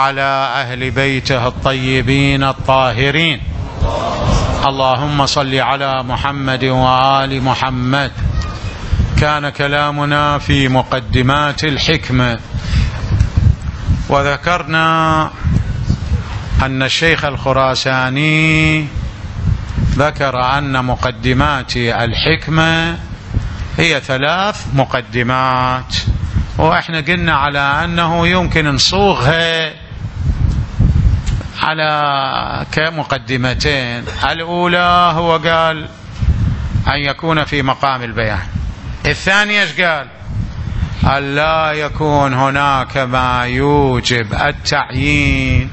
على أهل بيته الطيبين الطاهرين. اللهم صل على محمد وآل محمد. كان كلامنا في مقدمات الحكمة، وذكرنا أن الشيخ الخراساني ذكر أن مقدمات الحكمة هي 3 مقدمات، وإحنا قلنا على أنه يمكن نصوغها على كمقدمتين. الأولى هو قال أن يكون في مقام البيان. الثانية ايش قال؟ أن لا يكون هناك ما يوجب التعيين.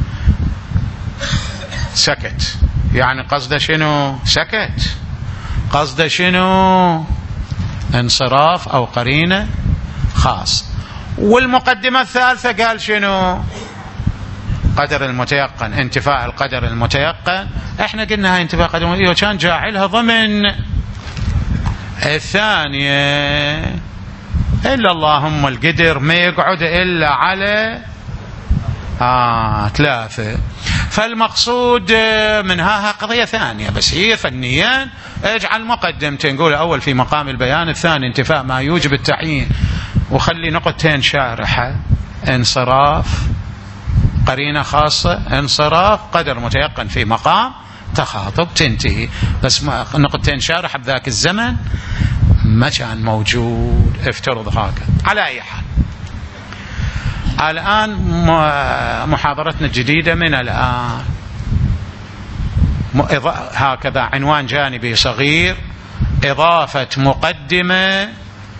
سكت، يعني قصده شنو؟ سكت، قصده شنو؟ انصراف أو قرينة خاص. والمقدمة الثالثة قال شنو؟ قدر المتيقن، انتفاء القدر المتيقن. احنا قلنا هاي انتفاء قدر المتيقن كان جاعلها ضمن الثانية، إلا اللهم القدر ما يقعد إلا على 3. فالمقصود منها قضية ثانية، بس هي فنيا اجعل مقدمتين، نقول أول في مقام البيان، الثاني انتفاء ما يوجب التعيين، وخلي نقطتين شارحة: انصراف قرينة خاصة، انصراف قدر متيقن في مقام تخاطب، تنتهي. بس نقطتين شارحة بذاك الزمن ما كان موجود، افترض هكذا. على أي حال، الآن محاضرتنا الجديدة من الآن هكذا عنوان جانبي صغير: إضافة مقدمة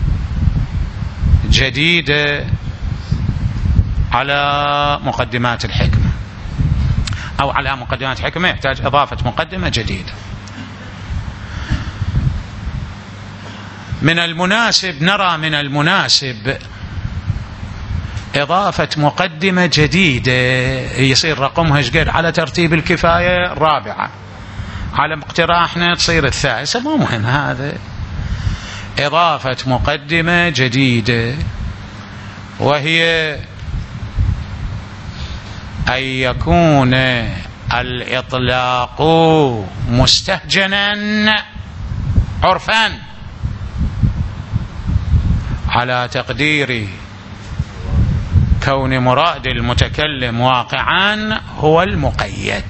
جديدة على مقدمات الحكمة، أو على مقدمات الحكمة يحتاج إضافة مقدمة جديدة. من المناسب، نرى من المناسب إضافة مقدمة جديدة يصير رقمها ايش قد على ترتيب الكفاية 4، على اقتراحنا تصير 3، مو مهم هذا. إضافة مقدمة جديدة، وهي أن يكون الإطلاق مستهجنا عرفا على تقدير كون مراد المتكلم واقعا هو المقيد.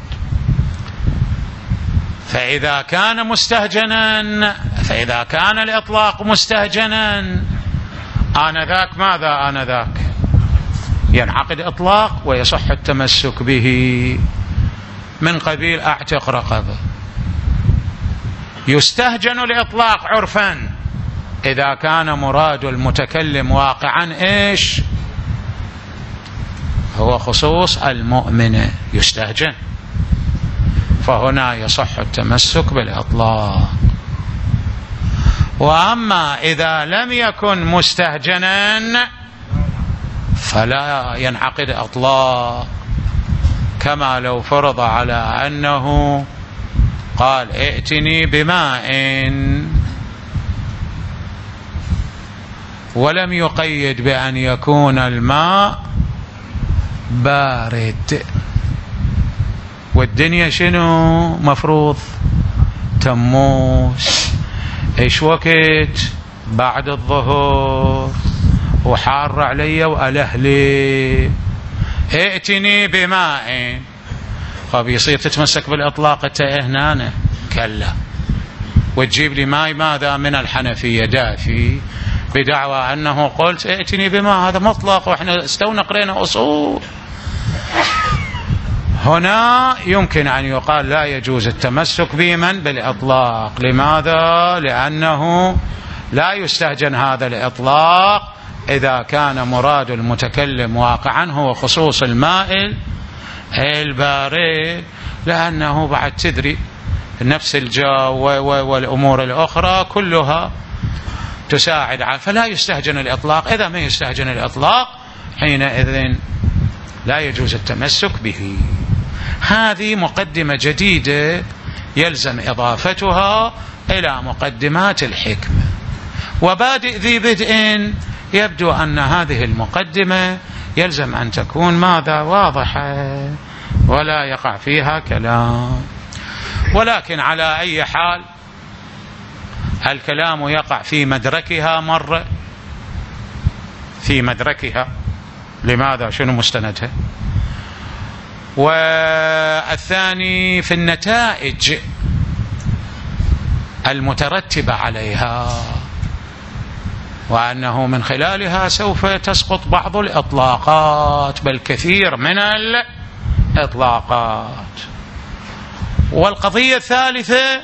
فإذا كان مستهجنا، فإذا كان الإطلاق مستهجنا، آنذاك ماذا؟ آنذاك ينعقد إطلاق ويصح التمسك به، من قبيل أعتق رقبة. يستهجن الإطلاق عرفا إذا كان مراد المتكلم واقعا إيش؟ هو خصوص المؤمن، يستهجن، فهنا يصح التمسك بالإطلاق. وأما إذا لم يكن مستهجنا فلا ينعقد إطلاق، كما لو فرض على أنه قال ائتني بماء ولم يقيد بأن يكون الماء بارد، والدنيا شنو مفروض؟ تموس. ايش وقت؟ بعد الظهر، وحار علي وألهلي، ائتني بماء. فبيصير تتمسك بالإطلاق انت هنا؟ كلا، وتجيب لي ماء ماذا؟ من الحنفية دافي، بدعوى أنه قلت ائتني بماء، هذا مطلق، وإحنا استونا قرينا أصول. هنا يمكن أن يقال لا يجوز التمسك بمن بالإطلاق. لماذا؟ لأنه لا يستهجن هذا الإطلاق إذا كان مراد المتكلم واقعا هو خصوص الماء البارد، لأنه بعد تدري نفس الجو والأمور الأخرى كلها تساعد على، فلا يستهجن الإطلاق. إذا ما يستهجن الإطلاق حينئذ لا يجوز التمسك به. هذه مقدمة جديدة يلزم إضافتها إلى مقدمات الحكمة. وبادئ ذي بدء، يبدو أن هذه المقدمة يلزم أن تكون ماذا؟ واضحة ولا يقع فيها كلام. ولكن على أي حال الكلام يقع في مدركها مرة، في مدركها. لماذا؟ شنو مستندها؟ والثاني في النتائج المترتبة عليها، وأنه من خلالها سوف تسقط بعض الإطلاقات، بل كثير من الإطلاقات. والقضية الثالثة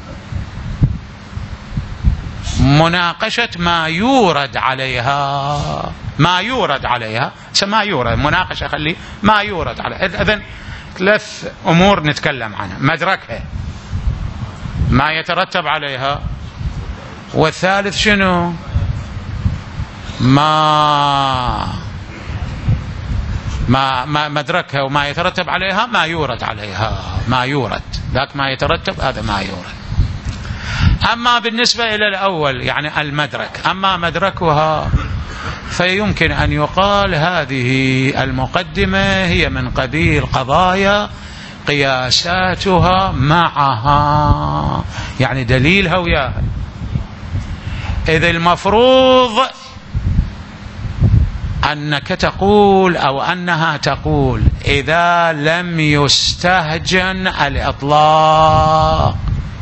مناقشة ما يورد عليها، ما يورد عليها، ما يورد مناقشة، خلي ما يورد عليها. إذن 3 أمور نتكلم عنها: مدركها، ما يترتب عليها، والثالث شنو؟ ما مدركها وما يترتب عليها، ما يورد عليها، ما يورد ذاك ما يترتب، هذا ما يورد. أما بالنسبة إلى الأول يعني المدرك، أما مدركها فيمكن أن يقال هذه المقدمة هي من قبيل قضايا قياساتها معها، يعني دليلها وياها. إذ المفروض أنك تقول أو أنها تقول إذا لم يستهجن الإطلاق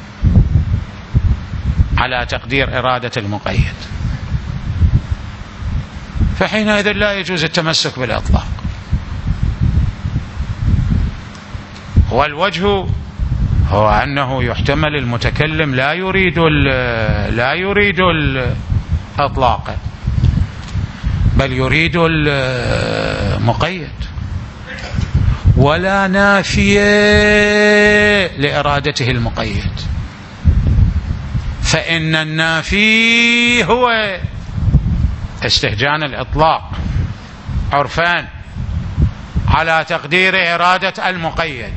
على تقدير إرادة المقيد، فحينئذ لا يجوز التمسك بالإطلاق. والوجه هو أنه يحتمل المتكلم لا يريد الإطلاق، بل يريد المقيد، ولا نافية لإرادته المقيد. فإن النافي هو استهجان الإطلاق عرفان على تقدير إرادة المقيد،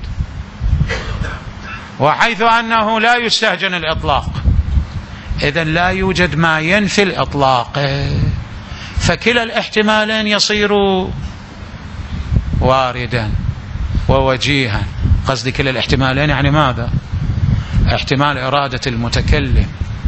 وحيث أنه لا يستهجن الإطلاق إذن لا يوجد ما ينفي الإطلاق، فكلا الاحتمالين يصير واردا ووجيها. قصدي كلا الاحتمالين يعني ماذا؟ احتمال إرادة المتكلم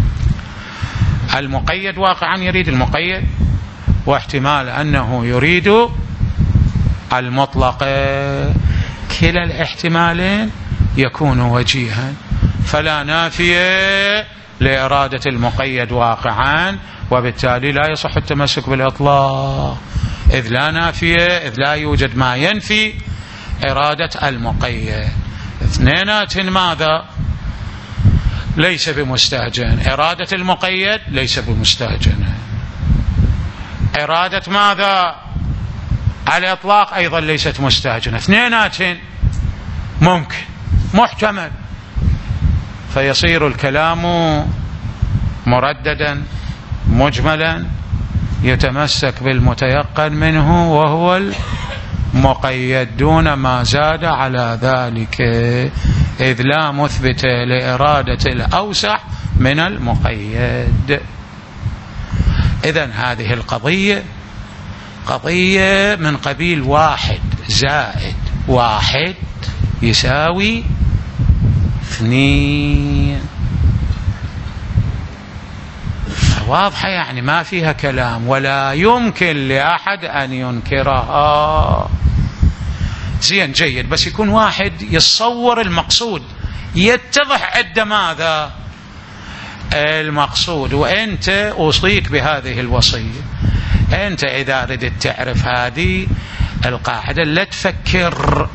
المقيد واقعا يريد المقيد، واحتمال أنه يريد المطلق، كلا الاحتمالين يكون وجيها، فلا نافية لإرادة المقيد واقعا، وبالتالي لا يصح التمسك بالإطلاق، إذ لا نافية، إذ لا يوجد ما ينفي إرادة المقيد. اثنينات ماذا؟ ليس بمستهجن. إرادة المقيد ليس بمستهجنة. إرادة ماذا؟ الإطلاق أيضا ليست مستهجنة. اثنينات ممكن محتمل، فيصير الكلام مرددا مجملا يتمسك بالمتيقن منه وهو المقيد دون ما زاد على ذلك، إذ لا مثبت لإرادة الأوسع من المقيد. إذن هذه القضية قضية من قبيل 1 زائد 1 يساوي 2، واضحة يعني ما فيها كلام، ولا يمكن لأحد أن ينكرها. زين جيد، بس يكون واحد يتصور المقصود، يتضح عند ماذا المقصود. وأنت أوصيك بهذه الوصية، أنت إذا ردت تعرف هذه القاعدة لا تفكر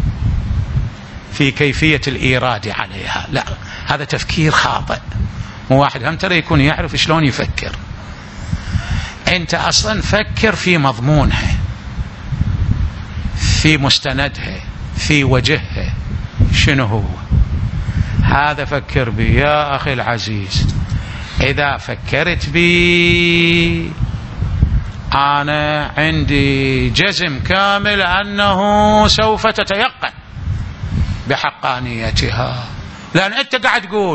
في كيفية الإيراد عليها، لا، هذا تفكير خاطئ. مو واحد هم ترى يكون يعرف شلون يفكر. أنت أصلا فكر في مضمونها، في مستندها، في وجهها، شنو هو هذا. فكر بي يا أخي العزيز. إذا فكرت بي أنا عندي جزم كامل أنه سوف تتيقن بحقانيتها، لأن أنت قاعد تقول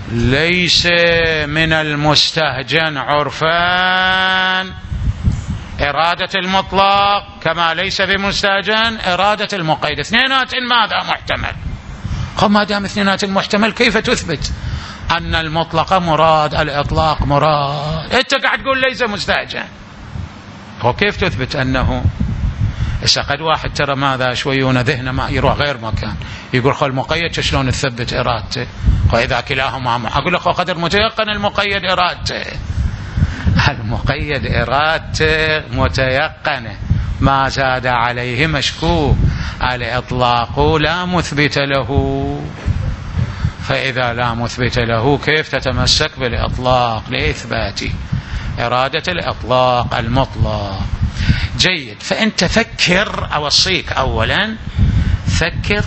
ليس من المستهجن عرفان إرادة المطلق كما ليس بمستهجن إرادة المقيد، اثنينات ماذا محتمل. ما دام اثنينات محتمل كيف تثبت أن المطلق مراد الإطلاق مراد؟ أنت قاعد تقول ليس مستهجن، وكيف تثبت أنه؟ إذا قد واحد ترى ماذا شويون ذهنه ما يروح غير مكان، يقول خو المقيد شلون تثبت إرادته؟ وإذا كلاهما أقول لك قدر متيقن المقيد إرادته، المقيد إرادته متيقنة ما زاد عليه مشكوك، الإطلاق لا مثبت له، فإذا لا مثبت له كيف تتمسك بالإطلاق لإثبات إرادة الإطلاق المطلق؟ جيد. فأنت فكر، أوصيك أولا فكر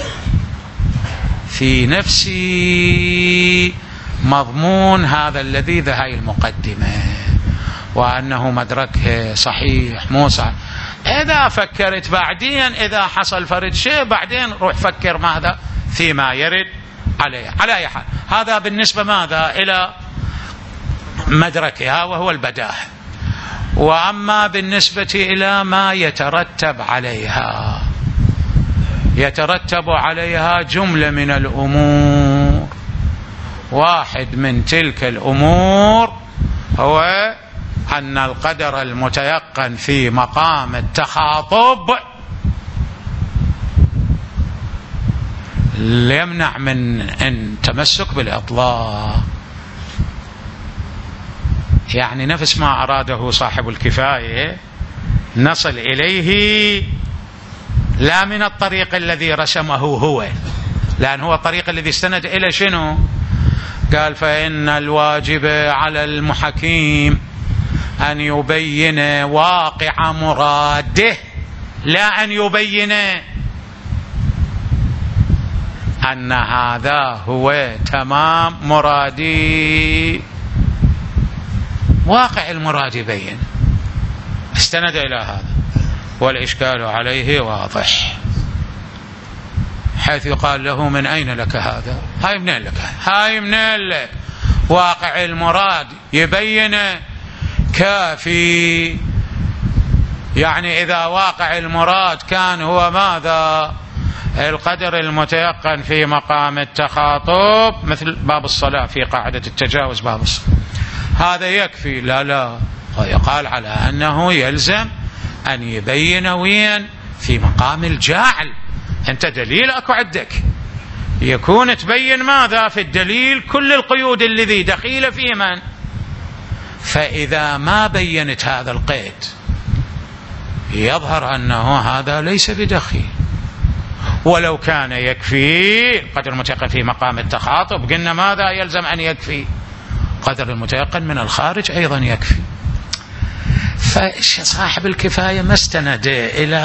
في نفسي مضمون هذا الذي هاي المقدمة، وأنه مدركه صحيح مو صحيح. إذا فكرت بعدين إذا حصل فرد شيء بعدين روح فكر ماذا فيما يرد عليه. على أي حال هذا بالنسبة ماذا إلى مدركها وهو البداهة. وأما بالنسبة إلى ما يترتب عليها، يترتب عليها جملة من الأمور. واحد من تلك الأمور هو أن القدر المتيقن في مقام التخاطب يمنع من أن تمسك بالإطلاق، يعني نفس ما أراده صاحب الكفاية نصل إليه لا من الطريق الذي رسمه هو، لأن هو الطريق الذي استند إلى شنو؟ قال فإن الواجب على المحكيم أن يبين واقع مراده، لا أن يبين أن هذا هو تمام مرادي. واقع المراد يبين، استند إلى هذا، والإشكال عليه واضح، حيث يقال له من أين لك هذا؟ هاي منين لك؟ هاي منين لك؟ واقع المراد يبين كافي. يعني إذا واقع المراد كان هو ماذا؟ القدر المتيقن في مقام التخاطب، مثل باب الصلاة في قاعدة التجاوز باب الصلاة، هذا يكفي. لا يقال على أنه يلزم أن يبين وين في مقام الجاعل. أنت دليل أكو عندك، يكون تبين ماذا في الدليل كل القيود الذي دخيل في من. فإذا ما بينت هذا القيد يظهر أنه هذا ليس بدخيل. ولو كان يكفي قدر المتيقن في مقام التخاطب قلنا ماذا يلزم أن يكفي؟ قدر المتيقن من الخارج أيضا يكفي. فصاحب الكفاية ما استند إلى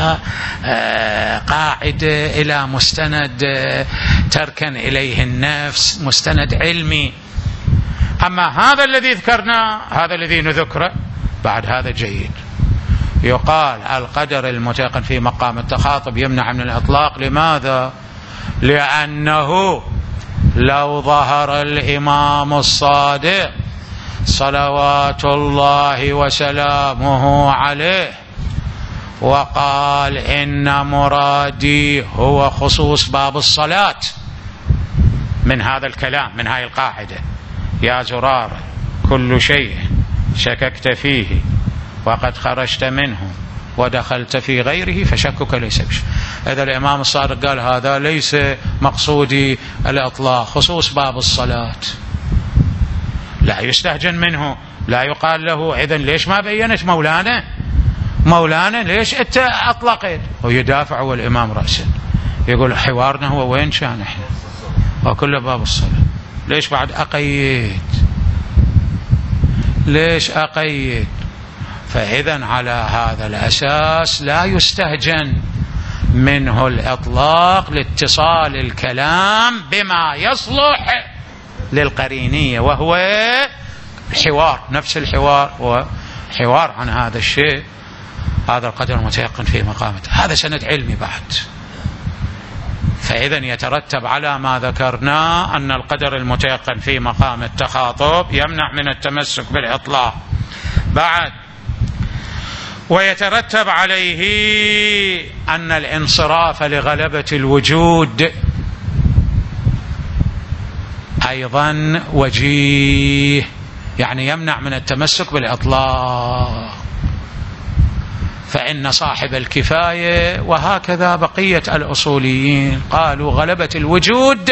قاعدة، إلى مستند تركن إليه النفس، مستند علمي. أما هذا الذي ذكرناه، هذا الذي نذكره بعد هذا جيد. يقال القدر المتيقن في مقام التخاطب يمنع من الإطلاق. لماذا؟ لأنه لو ظهر الإمام الصادق صلوات الله وسلامه عليه وقال إن مرادي هو خصوص باب الصلاة من هذا الكلام، من هذه القاعدة، يا زرار كل شيء شككت فيه وقد خرجت منه ودخلت في غيره فشكك ليس بشيء. إذا الإمام الصادق قال هذا ليس مقصودي الإطلاق، خصوص باب الصلاة، لا يستهجن منه، لا يقال له إذن ليش ما بينت مولانا ليش أنت أطلقت؟ ويدافع هو الإمام رأسا، يقول حوارنا هو وين كان إحنا وكل باب الصلاة، ليش بعد ليش أقيد؟ فإذن على هذا الأساس لا يستهجن منه الإطلاق لاتصال الكلام بما يصلح للقرينية، وهو الحوار، نفس الحوار وحوار عن هذا الشيء، هذا القدر المتيقن في مقامته، هذا سند علمي بعد. فإذن يترتب على ما ذكرنا أن القدر المتيقن في مقام التخاطب يمنع من التمسك بالإطلاق. بعد ويترتب عليه أن الانصراف لغلبة الوجود أيضا وجيه، يعني يمنع من التمسك بالإطلاق. فإن صاحب الكفاية وهكذا بقية الأصوليين قالوا غلبة الوجود،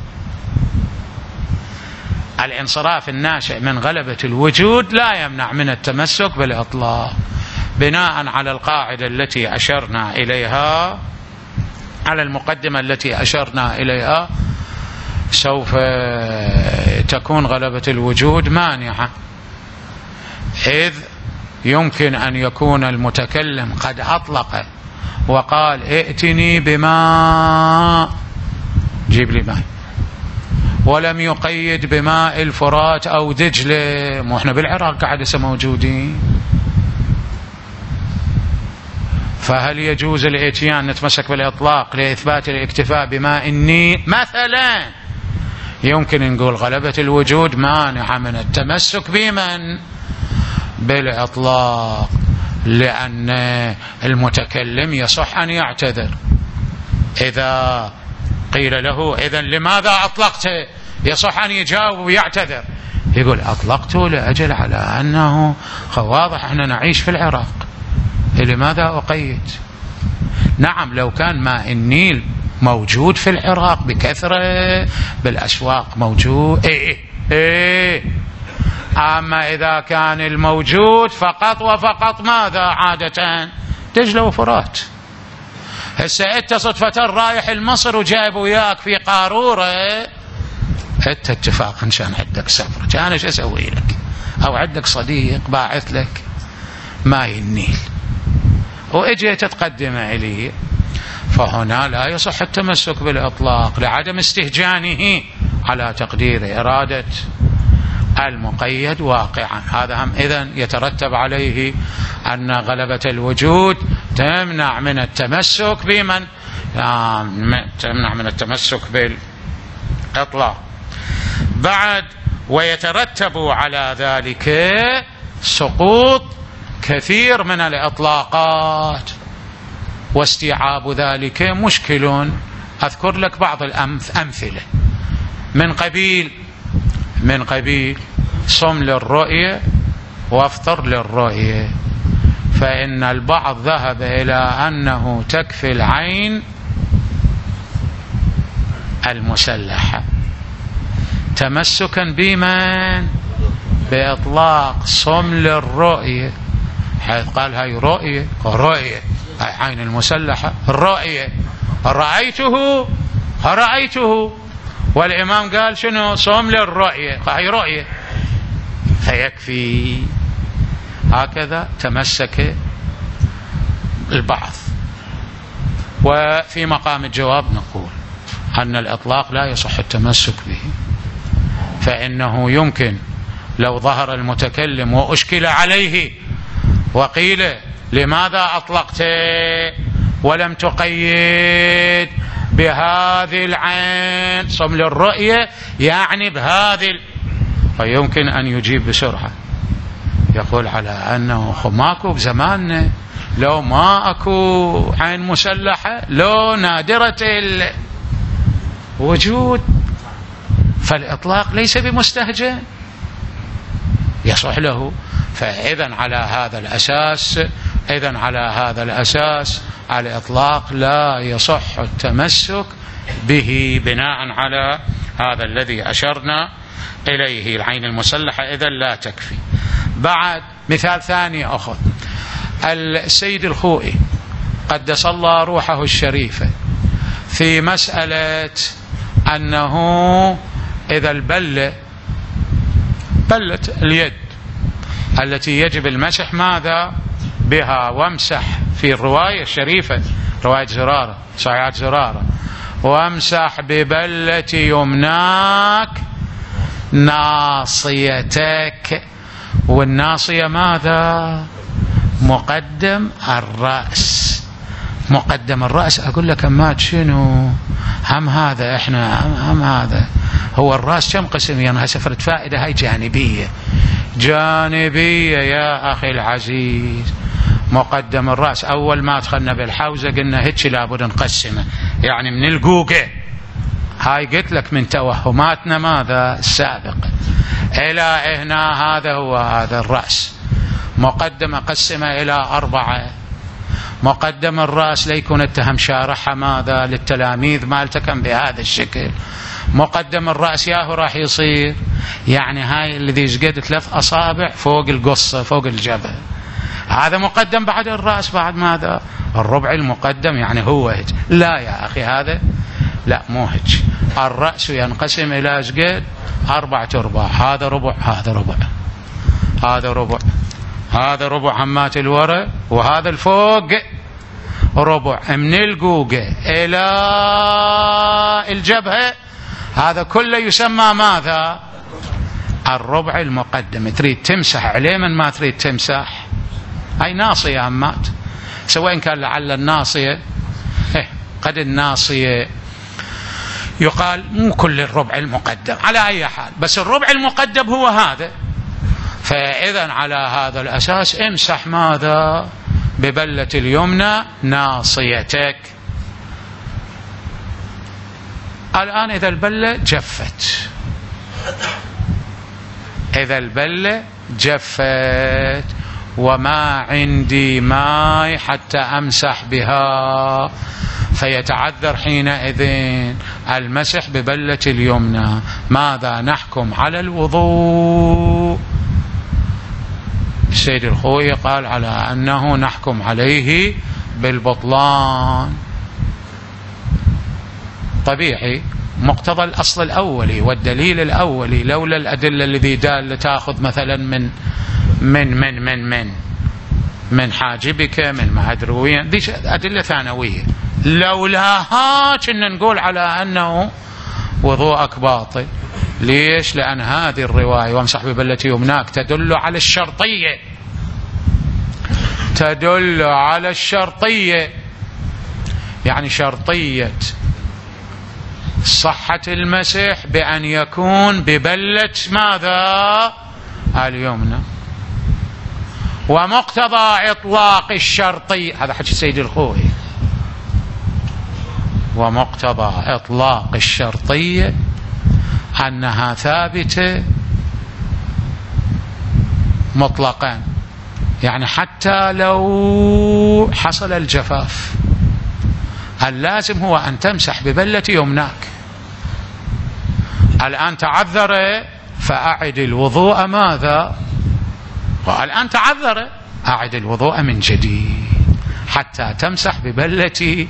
الانصراف الناشئ من غلبة الوجود لا يمنع من التمسك بالإطلاق، بناء على القاعدة التي أشرنا إليها، على المقدمة التي أشرنا إليها، سوف تكون غلبة الوجود مانعة، إذ يمكن أن يكون المتكلم قد أطلق وقال ائتني بماء، جيب لي ماء، ولم يقيد بماء الفرات أو دجلة، مو احنا بالعراق قاعد موجودين، فهل يجوز الاتيان نتمسك بالإطلاق لإثبات الاكتفاء بماء النيل مثلا؟ يمكن نقول غلبة الوجود مانعة من التمسك بمن؟ بالإطلاق، لأن المتكلم يصح أن يعتذر. إذا قيل له إذن لماذا أطلقت، يصح أن يجاوب ويعتذر، يقول أطلقته لأجل على أنه واضح أننا نعيش في العراق، لماذا أقيد؟ نعم لو كان ماء النيل موجود في العراق بكثرة بالأسواق موجود أما إذا كان الموجود فقط وفقط ماذا عادة؟ دجلة وفرات. هسه انت صدفة رايح المصر وجايب وياك في قارورة، انت اتفاقا كان عندك سفر، كان ايش اسوي لك؟ او عندك صديق باعث لك ماء النيل واجيت تقدمه الي، فهنا لا يصح التمسك بالإطلاق لعدم استهجانه على تقدير إرادة المقيد واقعا. هذا هم إذن يترتب عليه أن غلبة الوجود تمنع من التمسك بمن؟ تمنع من التمسك بالإطلاق. بعد ويترتب على ذلك سقوط كثير من الإطلاقات، واستيعاب ذلك مشكل. أذكر لك بعض الأمثلة من قبيل صم للرؤية وافطر للرؤية، فإن البعض ذهب إلى أنه تكفي العين المسلحة تمسكا بمن؟ بإطلاق صم للرؤية، حيث قال هاي رؤية هاي عين المسلحة الرؤية، رأيته والإمام قال شنو؟ صوم للرؤية، هاي رؤية فيكفي. هكذا تمسك البعض. وفي مقام الجواب نقول أن الإطلاق لا يصح التمسك به، فإنه يمكن لو ظهر المتكلم وأشكل عليه وقيل لماذا أطلقت ولم تقيد بهذه العين صم للرؤية، يعني بهذه، فيمكن أن يجيب بسرعة، يقول على أنه ماكو بزماننا، لو ما أكو عين مسلحة، لو نادرة الوجود، فالإطلاق ليس بمستهجن يصح له. فإذن على هذا الأساس الإطلاق لا يصح التمسك به بناء على هذا الذي أشرنا إليه، العين المسلحة إذن لا تكفي. بعد مثال ثاني أخذ السيد الخوئي قدس الله روحه الشريفة في مسألة أنه إذا بلت اليد التي يجب المسح ماذا بها، وامسح في الرواية الشريفة رواية زرارة صحيحة زرارة، وامسح ببلة يمناك ناصيتك، والناصية ماذا؟ مقدم الرأس. أقول لك أمات شنو هم هذا، إحنا هم هذا هو الرأس كم قسم؟ يعني سفرت فائدة هاي جانبية يا أخي العزيز، مقدم الرأس. أول ما دخلنا بالحوزة قلنا هيك لابد نقسمه، يعني من القوقة هاي قلت لك من توهماتنا ماذا السابقة إلى هنا، هذا هو هذا الرأس. مقدم قسمه إلى 4. مقدم الرأس ليكون اتهم شارحة ماذا للتلاميذ مالتكم بهذا الشكل. مقدم الرأس ياهو راح يصير يعني هاي الذي يشقد 3 أصابع فوق القصة فوق الجبهة، هذا مقدم بعد الرأس بعد ماذا الربع المقدم، يعني هو هيك. لا يا أخي هذا لا مو هيك. الرأس ينقسم إلى شقد 4/4، هذا ربع هذا ربع هذا ربع هذا ربع همات الورا، وهذا الفوق ربع من القوقة إلى الجبهة، هذا كله يسمى ماذا الربع المقدم. تريد تمسح عليه من ما تريد تمسح، هاي ناصية همات، سواء كان لعل الناصية قد الناصية يقال مو كل الربع المقدم على أي حال، بس الربع المقدم هو هذا. فإذا على هذا الأساس امسح ماذا ببلة اليمنى ناصيتك. الآن إذا البلة جفت، إذا البلة جفت وما عندي ماء حتى أمسح بها، فيتعذر حينئذ المسح ببلة اليمنى. ماذا نحكم على الوضوء؟ السيد الخوئي قال على أنه نحكم عليه بالبطلان. طبيعي مقتضى الأصل الأولي والدليل الأولي، لولا الأدلة الذي دال تأخذ مثلا من حاجبك من مهدرويا، دي أدلة ثانوية، لولاها كنا نقول على أنه وضوءك باطل. ليش؟ لأن هذه الرواية وامسح ببلة يمناك تدل على الشرطية، تدل على الشرطية، يعني شرطية صحة المسح بأن يكون ببلة ماذا اليمنى. ومقتضى إطلاق الشرطي، هذا حكي سيد الخوئي، ومقتضى إطلاق الشرطية أنها ثابتة مطلقا، يعني حتى لو حصل الجفاف اللازم هو أن تمسح ببلة يمناك. الآن تعذر فأعد الوضوء ماذا، والآن تعذر أعد الوضوء من جديد حتى تمسح ببلة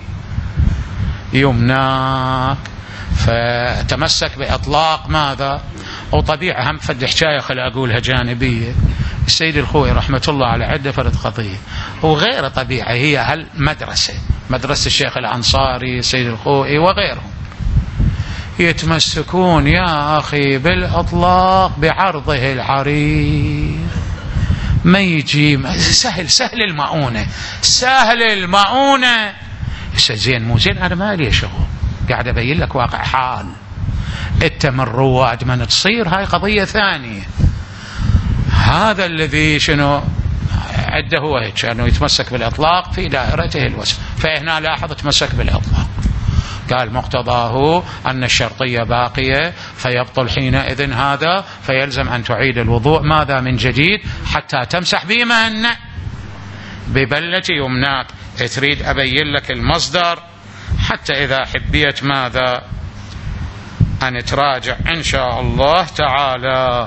يمناك. فتمسك بإطلاق ماذا. وطبيعة هم فد حكاية خل أقولها جانبية، السيد الخوئي رحمة الله على عدة فرد قضية وغير طبيعة، هي هالمدرسة مدرسة الشيخ الأنصاري السيد الخوئي وغيرهم يتمسكون يا أخي بالإطلاق بعرضه العريض، ما يجي سهل المؤونة، سهل المؤونة. زين مو زين، أنا مالي شغل، قاعد أبين لك واقع حال. أنت من رواد من تصير هاي قضية ثانية. هذا الذي شنو عده هو هيك أنه يتمسك بالإطلاق في دائرته الوسع، فهنا لاحظ تمسك بالإطلاق، قال مقتضاه أن الشرطية باقية فيبطل حينئذ هذا، فيلزم أن تعيد الوضوء ماذا من جديد حتى تمسح بمن ببلة يمناك. تريد أبين لك المصدر حتى إذا حبيت ماذا أن تراجع إن شاء الله تعالى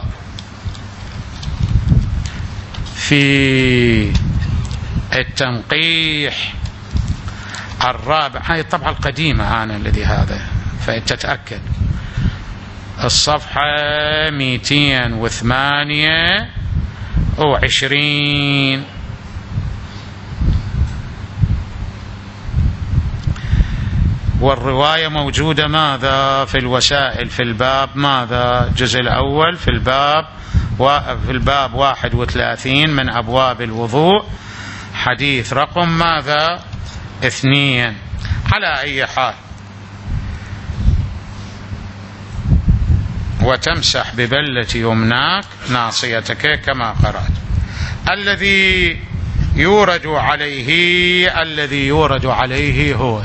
في التنقيح الرابع. هاي الطبعة القديمة أنا الذي هذا، فتتأكد الصفحة 228 والرواية موجودة ماذا في الوسائل في الباب ماذا الجزء الأول في الباب 31 من أبواب الوضوء، حديث رقم ماذا 2. على أي حال وتمسح ببلة يمناك ناصيتك كما قرأت. الذي يورد عليه الذي يورد عليه هو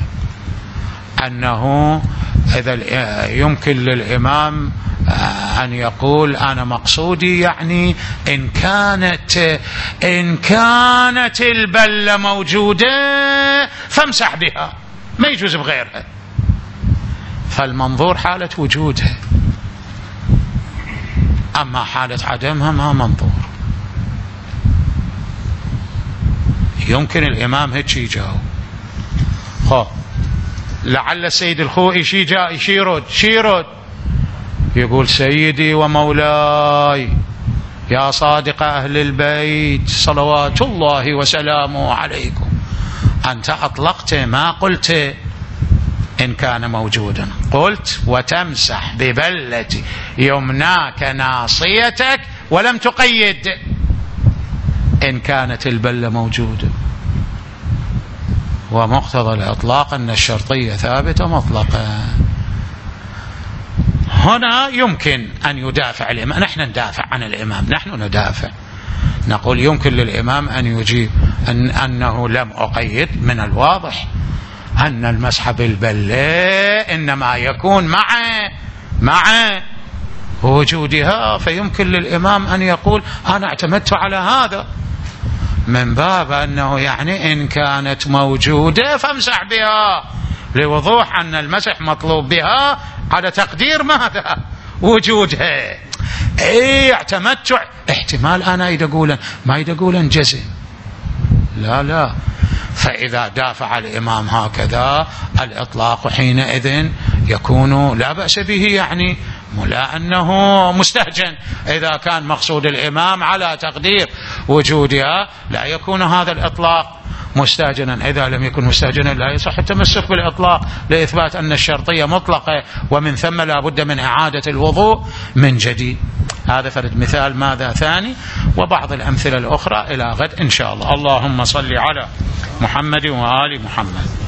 أنه إذا يمكن للإمام أن يقول أنا مقصودي يعني إن كانت البلة موجودة فامسح بها، ما يجوز بغيرها، فالمنظور حالة وجودها، أما حالة عدمها ما منظور. يمكن الإمام هيك يجاوب. لعل السيد الخوئي يرد يقول سيدي ومولاي يا صادق أهل البيت صلوات الله وسلامه عليكم، أنت أطلقت ما قلت إن كان موجودا، قلت وتمسح ببلة يمناك ناصيتك ولم تقيد إن كانت البلة موجودة، ومقتضى الإطلاق أن الشرطية ثابتة مطلقا. هنا يمكن أن يدافع الإمام، نحن ندافع عن الإمام، نحن ندافع نقول يمكن للإمام أن يجيب أنه لم أقيد، من الواضح أن المسح بالبلة إنما يكون مع وجودها، فيمكن للإمام أن يقول أنا اعتمدت على هذا، من باب أنه يعني إن كانت موجودة فامسح بها، لوضوح أن المسح مطلوب بها على تقدير ماذا؟ وجودها. اعتمدت احتمال أنا ما يقولن جزم، لا، فإذا دافع الإمام هكذا الإطلاق حينئذ يكون لا بأس به، يعني لا أنه مستهجن. إذا كان مقصود الإمام على تقدير وجودها لا يكون هذا الإطلاق مستهجنا. إذا لم يكن مستهجنا لا يصح التمسك بالإطلاق لإثبات أن الشرطية مطلقة، ومن ثم لا بد من إعادة الوضوء من جديد. هذا فرد مثال ماذا ثاني، وبعض الأمثلة الأخرى إلى غد إن شاء الله. اللهم صل على محمد وآل محمد.